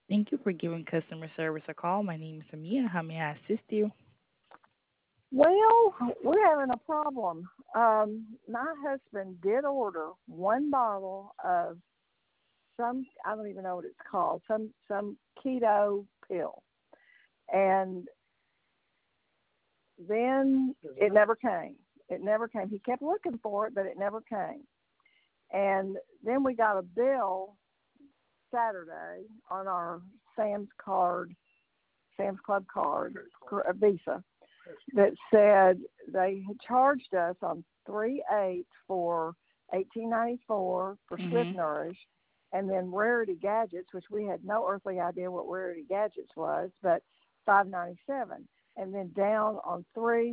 Thank you for giving customer service a call. My name is Amia. How may I assist you? Well, we're having a problem. My husband did order one bottle of some, I don't even know what it's called, some keto pill. And then it never came. It never came. He kept looking for it, but it never came. And then we got a bill Saturday on our Sam's Club card, a Visa, that said they had charged us on 3/8 for $18.94 for Swift Mhm. Nourish, and then Rarity Gadgets, which we had no earthly idea what Rarity Gadgets was, but $5.97, and then down on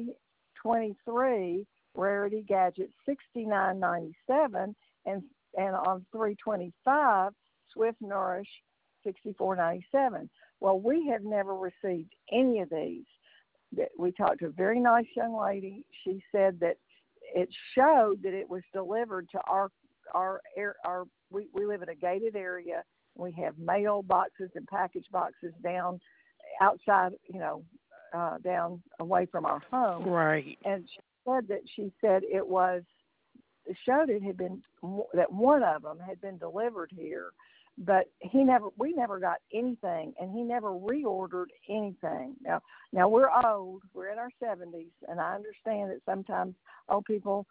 3/23 Rarity Gadgets $69.97, and on 3/25 Swift Nourish $64.97. Well, we have never received any of these. We talked to a very nice young lady. She said that it showed that it was delivered to our we live in a gated area. We have mail boxes and package boxes down outside, down away from our home. Right. And she said it showed it had been, that one of them had been delivered here, but we never got anything, and he never reordered anything. Now we're old, we're in our 70s, and I understand that sometimes old people,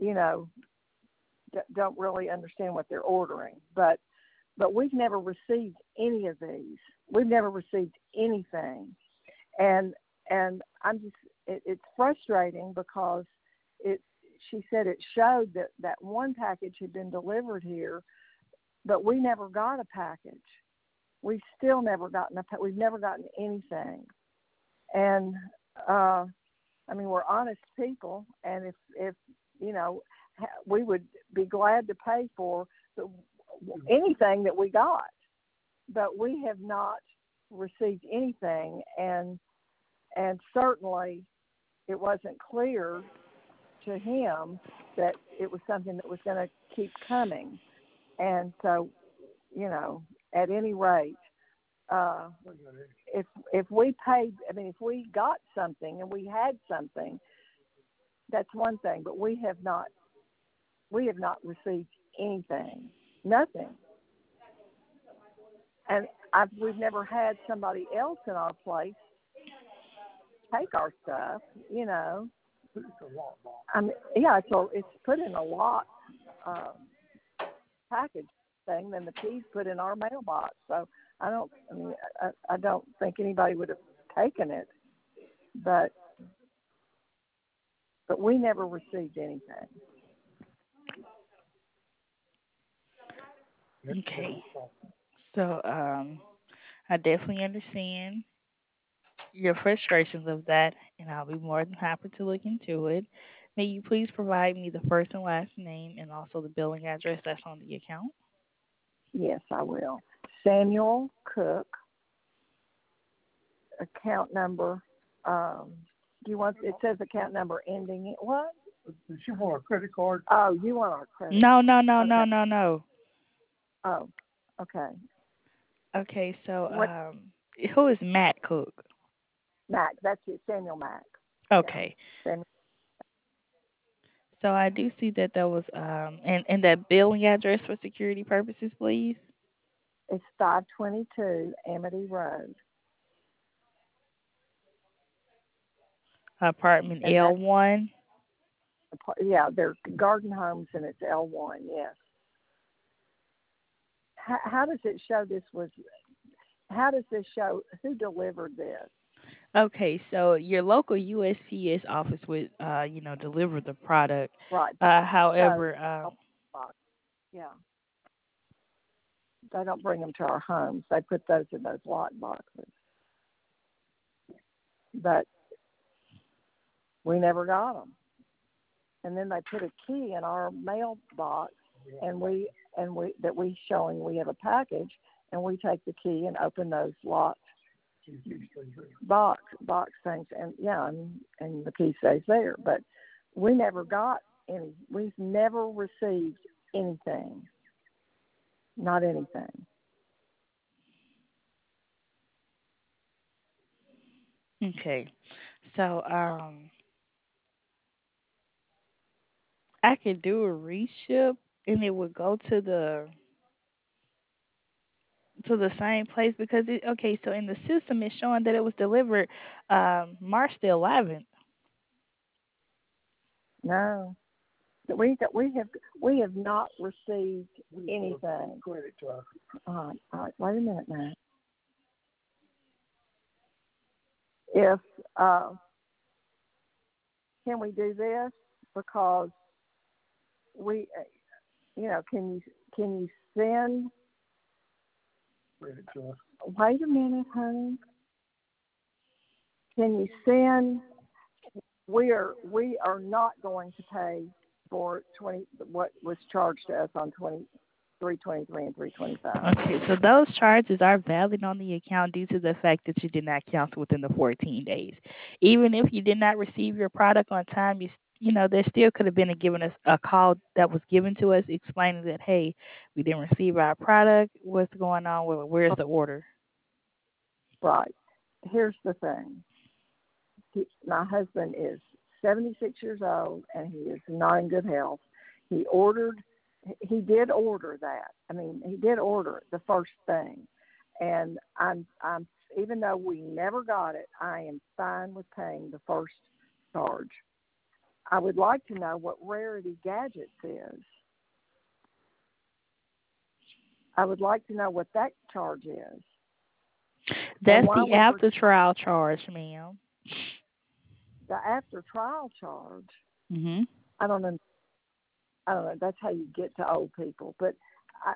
don't really understand what they're ordering, but we've never received any of these. We've never received anything, and it's frustrating because she said it showed that one package had been delivered here, but we never got a package. We've still never gotten we've never gotten anything. And we're honest people, and if we would be glad to pay for anything that we got, but we have not received anything, and certainly it wasn't clear to him that it was something that was going to keep coming. And so, at any rate, if we paid, if we got something and we had something, that's one thing. But we have not received anything, nothing. And we've never had somebody else in our place take our stuff. It's put in a lot. Package thing than the keys put in our mailbox. So I don't think anybody would have taken it, but we never received anything. Okay. So, I definitely understand your frustrations of that, and I'll be more than happy to look into it. May you please provide me the first and last name and also the billing address that's on the account? Yes, I will. Samuel Cook, account number. Do you want? It says account number ending in what? Does she want a credit card? Oh, you want our credit? No, no, no, Okay. no, no, no. Oh, okay. Okay, so What? who is Matt Cook? Mac? That's it. Samuel Mac. Yeah. Okay. Samuel. So I do see that there was and that billing address for security purposes, please. It's 522 Amity Road, Apartment and that's L1. they're garden homes, and it's L1. Yes. How does it show this was? How does this show who delivered this? Okay, so your local USPS office would deliver the product. Right. So, However, yeah, they don't bring them to our homes. They put those in those lot boxes. But we never got them. And then they put a key in our mailbox, and we showing we have a package, and we take the key and open those locked box things, and and the key stays there. But we never got any. We've never received anything. Not anything. Okay. So I could do a reship and it would go to the same place because it okay, so in the system it's showing that it was delivered March the 11th. No, we have not received anything. Credit to us. All right, wait a minute now. If can we do this because we, can you send? Credit to us. Wait a minute, honey. Can you send? We are not going to pay for 20 what was charged to us on 323 and 325. Okay, so those charges are valid on the account due to the fact that you did not cancel within the 14 days. Even if you did not receive your product on time, you know there still could have been given us a call that was given to us explaining that hey, we didn't receive our product. What's going on? Where's the order? Right. Here's the thing. My husband is 76 years old and he is not in good health. He ordered, he did order that. I mean, he did order the first thing, and I'm even though we never got it, I am fine with paying the first charge. I would like to know what Rarity Gadgets is. I would like to know what that charge is, and That's why the we were after trial charge, ma'am. the after trial charge. Mhm. I don't know. I don't know. That's how you get to old people. But I,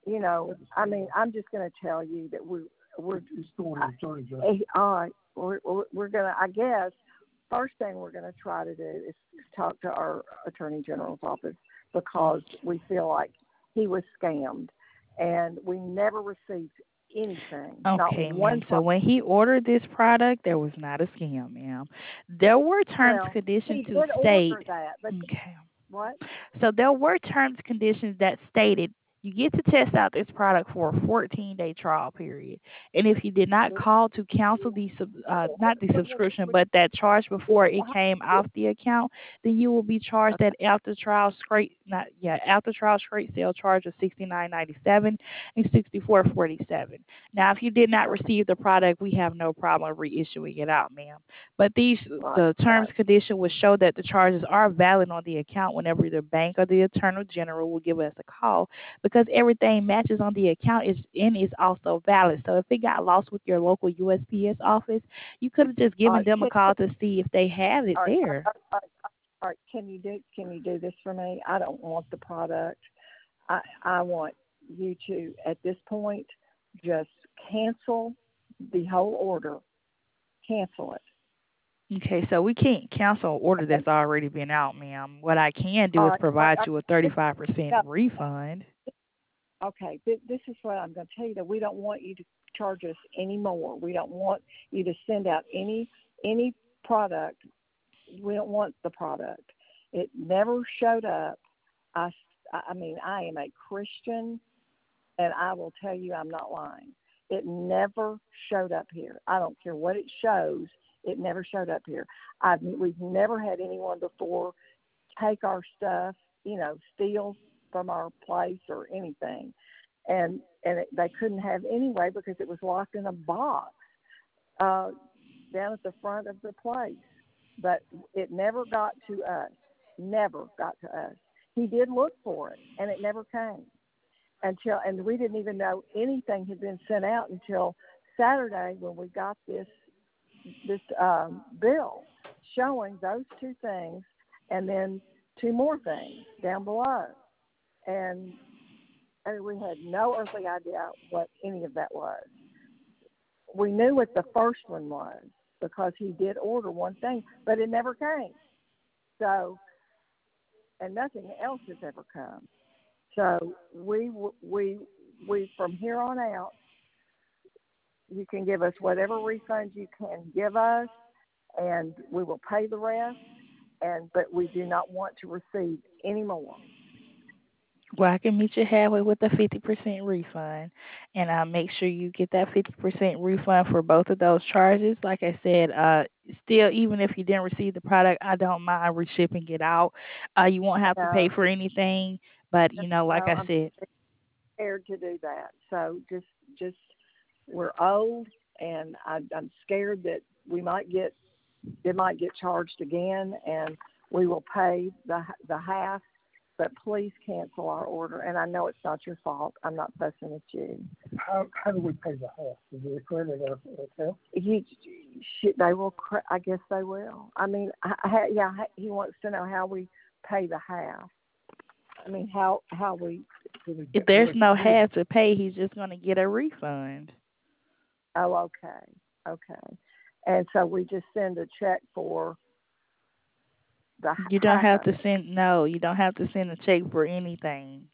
I mean, I'm just going to tell you that we're It's going to the attorney general. all right. We're going to. I guess first thing we're going to try to do is talk to our attorney general's office because we feel like he was scammed, and we never received anything. Not Okay, one. ma'am. So when he ordered this product, there was not a scam, ma'am. There were terms and Well, conditions he to did state. order that, but Okay. what? So there were terms and conditions that stated you get to test out this product for a 14-day trial period. And if you did not call to cancel not the subscription, but that charge before it came off the account, then you will be charged that after trial after trial straight sale charge of $69.97 and $64.47. Now, if you did not receive the product, we have no problem reissuing it out, ma'am. But Right, the terms right. condition will show that the charges are valid on the account whenever the bank or the attorney general will give us a call because everything matches on the account is also valid. So if it got lost with your local USPS office, you could have just All given right. them a call to see if they have it All right, there. all right. Can you do this for me? I don't want the product. I want you to at this point just cancel the whole order. Cancel it. Okay, so we can't cancel an order Okay. that's already been out, ma'am. What I can do All is right. provide you a This, 35% no, refund. okay. This is what I'm going to tell you. That we don't want you to charge us any more. We don't want you to send out any product. We don't want the product. It never showed up. I, I mean, I am a Christian, and I will tell you I'm not lying. It never showed up here. I don't care what it shows. It never showed up here. We've never had anyone before take our stuff, steal from our place or anything, and they couldn't have anyway because it was locked in a box uh, down at the front of the place. But it never got to us. Never got to us. He did look for it, and it never came and we didn't even know anything had been sent out until Saturday when we got this bill showing those two things and then two more things down below. And we had no earthly idea what any of that was. We knew what the first one was because he did order one thing, but it never came. So, and nothing else has ever come. So we from here on out, you can give us whatever refunds you can give us, and we will pay the rest. But we do not want to receive any more. Well, I can meet you halfway with a 50% refund, and I'll make sure you get that 50% refund for both of those charges. Like I said, still, even if you didn't receive the product, I don't mind reshipping it out. You won't have to pay No, for anything, but no, like I I'm said, scared to do that. So just we're old, and I'm scared that we might get it might get charged again, and we will pay the half. But please cancel our order. And I know it's not your fault. I'm not fussing at you. How do we pay the half? Is it credit or account? They will. I guess they will. I mean, yeah. He wants to know how we pay the half. I mean, how we. if there's no half to pay, he's just going to get a refund. Oh, okay, okay. And so we just send a check for the You don't half have of to it. send no, you don't have to send a check for anything.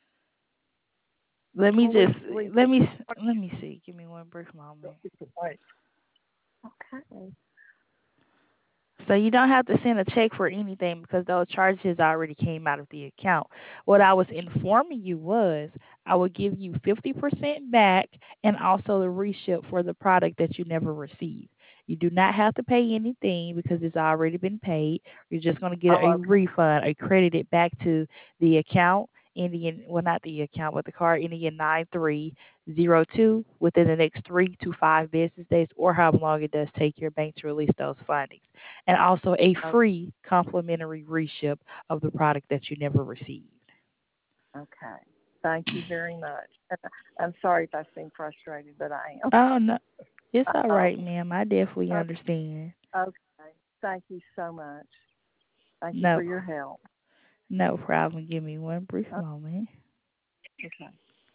Let me Well, just we let just me let me see. Give me one brief moment. It's the bank. okay. So you don't have to send a check for anything because those charges already came out of the account. What I was informing you was I would give you 50% back and also the reship for the product that you never received. You do not have to pay anything because it's already been paid. You're just going to get Oh, a okay. refund, a credit back to the account ending in, well, not the account, but the card ending in 9302 within the next 3 to 5 business days or however long it does take your bank to release those fundings, and also a Oh, free complimentary reship of the product that you never received. okay. Thank you very much. I'm sorry if I seem frustrated, but I am. Oh no, it's all Oh, right, ma'am. I definitely oh, understand. okay. Thank you so much. Thank you for No, your help. no problem. Give me one brief Oh, moment. okay.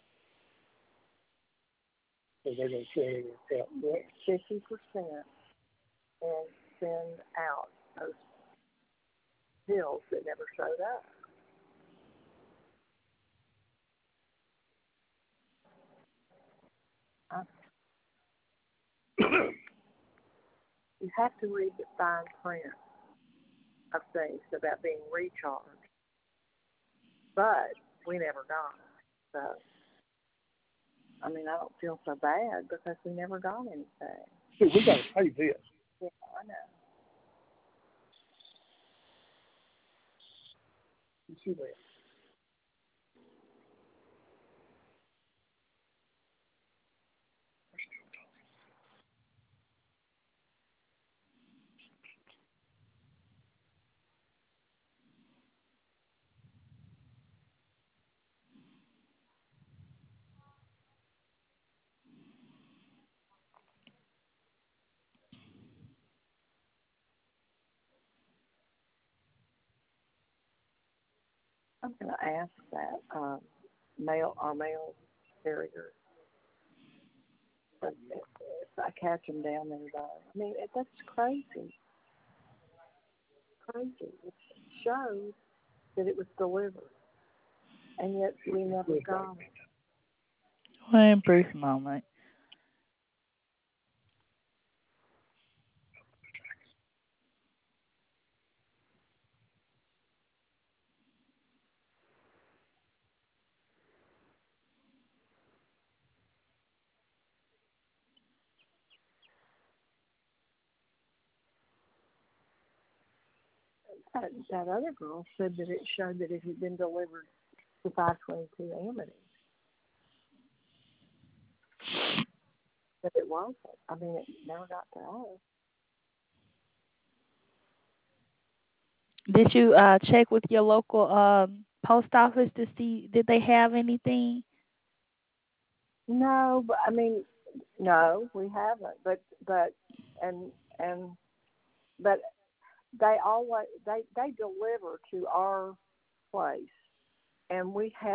So they're going to share it in account. Get 50% and send out those bills that never showed up. Uh, you have to read the fine print of things about being recharged, but we never got it. So, I mean, I don't feel so bad because we never got anything. See, we got to pay this. Yeah, I know. You see that? I'm going to ask that our mail carrier if I catch them down there. Though. I mean, that's crazy, crazy. It shows that it was delivered, and yet we never got it. One brief moment. That other girl said that it showed that it had been delivered to 522 Amity, but it wasn't. I mean, it never got to us. Did you check with your local post office to see did they have anything? No, but I mean, no, we haven't. But and and but they deliver to our place, and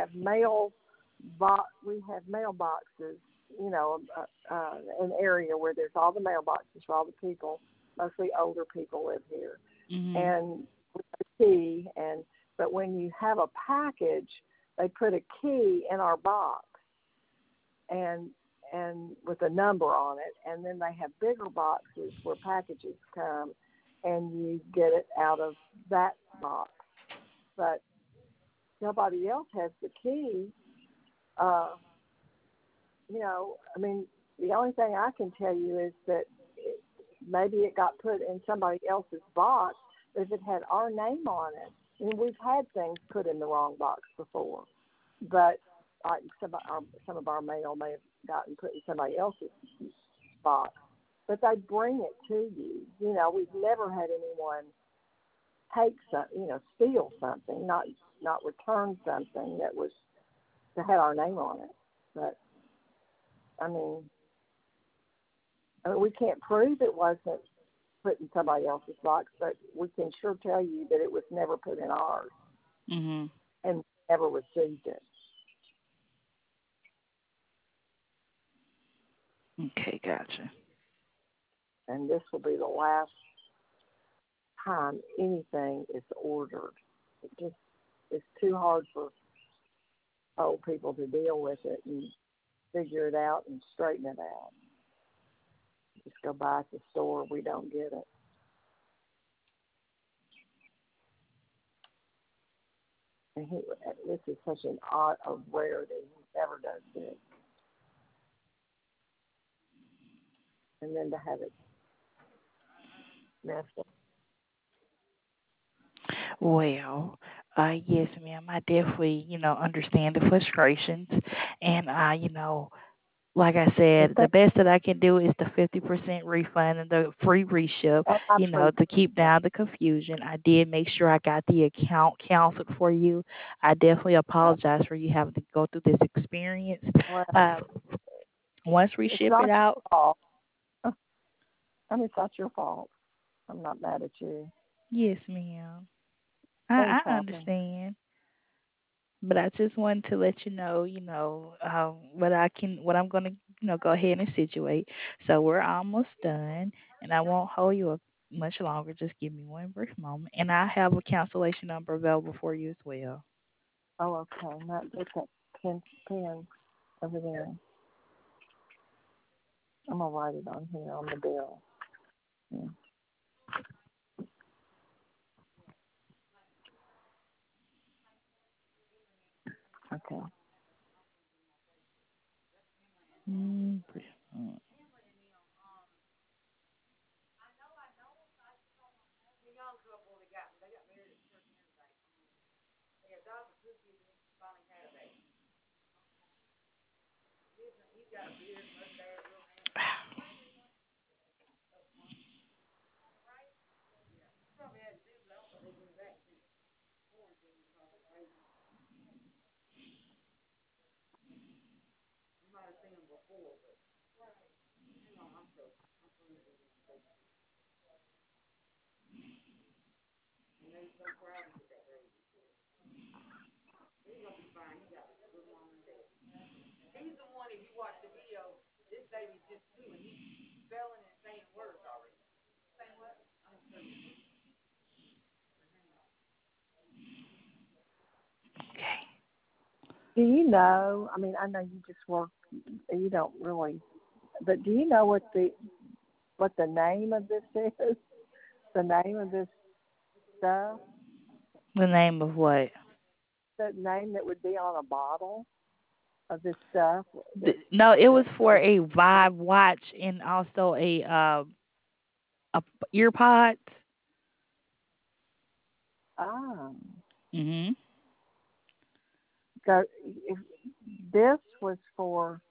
we have mailboxes. You know, an area where there's all the mailboxes for all the people. Mostly older people live here, Mhm. and with a key. And but when you have a package, they put a key in our box, and with a number on it, and then they have bigger boxes where packages come, and you get it out of that box. But nobody else has the key. Uh, I mean, the only thing I can tell you is that maybe it got put in somebody else's box, but if it had our name on it, and we've had things put in the wrong box before, but like some of our mail may have gotten put in somebody else's box, but they bring it to you. We've never had anyone take steal something, not return something that had our name on it. But I mean, we can't prove it wasn't put in somebody else's box, but we can sure tell you that it was never put in ours Mhm. and never received it. Okay, gotcha. And this will be the last time anything is ordered. It just it's too hard for old people to deal with it and figure it out and straighten it out. Just go buy at the store. We don't get it. And this is such a rarity. He never does this. And then to have it messed up. Well, yes, ma'am. I definitely, understand the frustrations, and like I And said, the thank best that I can do is the 50% refund and the free reship, I appreciate to keep it. down the confusion. I did make sure I got the account canceled for you. I definitely apologize for you having to go through this experience. Well, Uh, once we it's ship not it out, your fault. I mean, it's not your fault. I'm not mad at you. yes, ma'am. Things I happen. understand. But I just wanted to let you know, what I'm gonna, go ahead and situate. So we're almost done, and I won't hold you up much longer. Just give me one brief moment, and I have a cancellation number available for you as well. Oh, okay. Not get that pen over there. I'm gonna write it on here on the bill. Yeah. Okay. Mm. Okay. Do you know? I mean, I know you just work. You don't really, but do you know what the name of this is? The name of this stuff? The name of what? The name that would be on a bottle of this stuff that No, it was that for is. a Vibe watch and also a ear pods. Ah, Mhm. go. If this was for.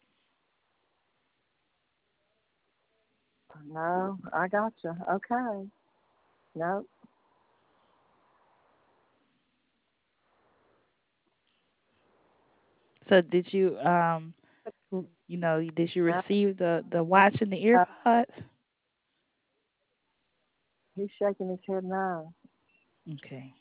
No, I gotcha. Okay. No, So did you did you no, receive the watch and the ear no. pods? He's shaking his head no. Okay.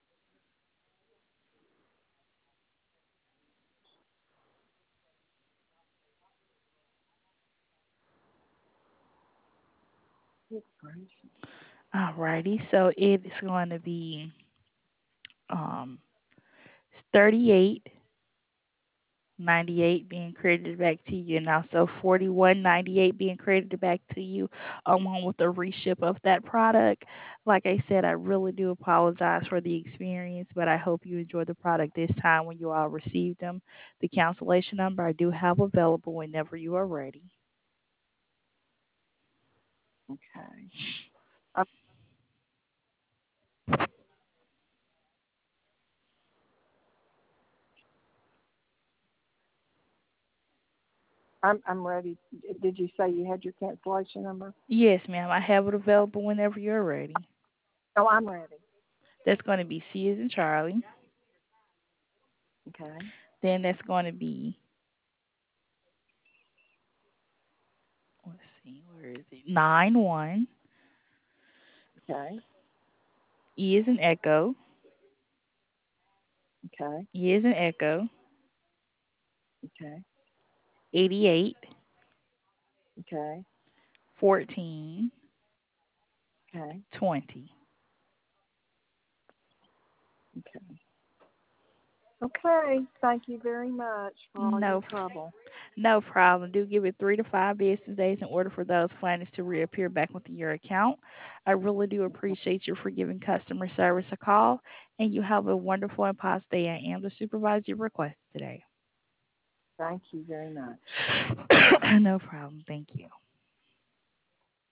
Good gracious. Alrighty, so it's going to be um 38 $98 being credited back to you, and also $41.98 being credited back to you, along with the reship of that product. Like I said, I really do apologize for the experience, but I hope you enjoy the product this time when you all receive them. The cancellation number I do have available whenever you are ready. Okay. I'm I'm ready. Did you say you had your cancellation number? Yes, ma'am, I have it available whenever you're ready. Oh, I'm ready. That's going to be C as in Charlie. Okay. Then that's going to be, let's see, where is it? 91. Okay. E is in Echo. Okay. E is in Echo. Okay. 88, Okay. 14, Okay. 20. Okay. Okay. Thank you very much for all your No, trouble. no problem. Do give it 3 to 5 business days in order for those funds to reappear back within your account. I really do appreciate you for giving customer service a call, and you have a wonderful and positive day. I am the supervisor you requested today. Thank you very much. No problem. Thank you.